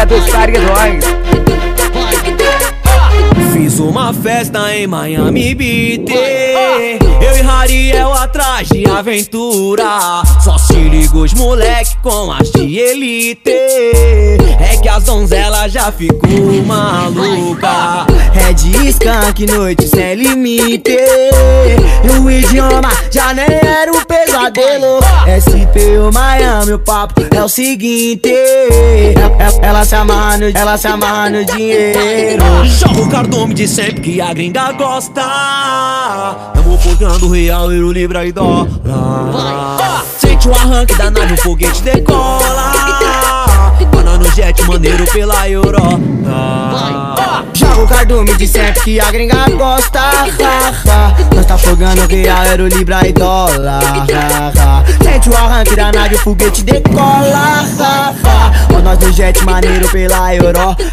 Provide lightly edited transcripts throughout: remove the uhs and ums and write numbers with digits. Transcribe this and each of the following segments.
família dos paredões. Fiz uma festa em Miami Beach, eu e Rariel atrás de aventura. Só se liga os moleque com as de elite. É que as donzelas já ficou maluca. Red Skunk, noite sem limite. E o idioma já nem era um pesadelo. SPO Miami, o papo é o seguinte. Ela se amarra no dinheiro. Joga o cardume de sempre que a gringa gosta. Tamo pagando real, euro, libra e dólar. Sente o arranque da nave, o foguete decola. Manda no jet maneiro pela Europa. Joga o cardume de sempre que a gringa gosta. Nós tá fogando real, euro, libra e dólar. Sente o arranque da nave, o foguete decola. Nós no jet maneiro pela Europa.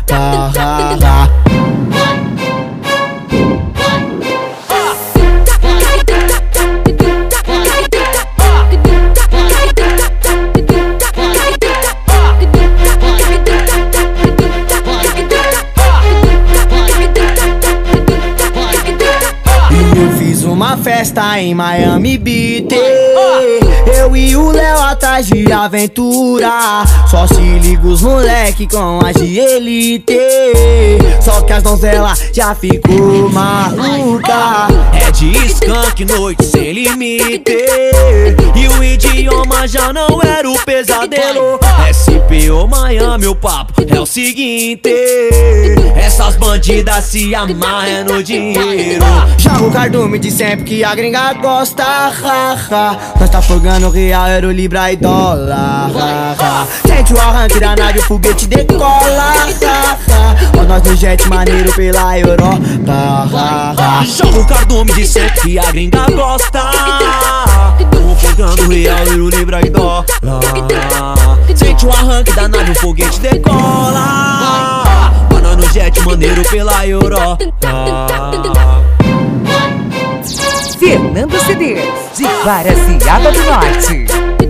Uma festa em Miami Beach, eu e o Léo atrás de aventura. Só se liga os moleque com as de elite. Só que as donzelas já ficou maluca. Red Skunk, noite sem limite. E o idioma já não era o pesadelo. SPO Miami, o papo é o seguinte. Essas bandidas se amarram no dinheiro. Joga o cardume de sempre que a gringa gosta. Nós tá fogando real, euro, libra e dólar. Sente o arranque da nave, o foguete decola. Nós no jet maneiro pela Europa. Joga o cardume de sempre que a gringa gosta. Tamo fogando real, euro, libra e dólar. Sente o arranque da nave, o foguete decola. Nós no jet maneiro pela Europa. Fernando CD, de Guaraciaba do Norte.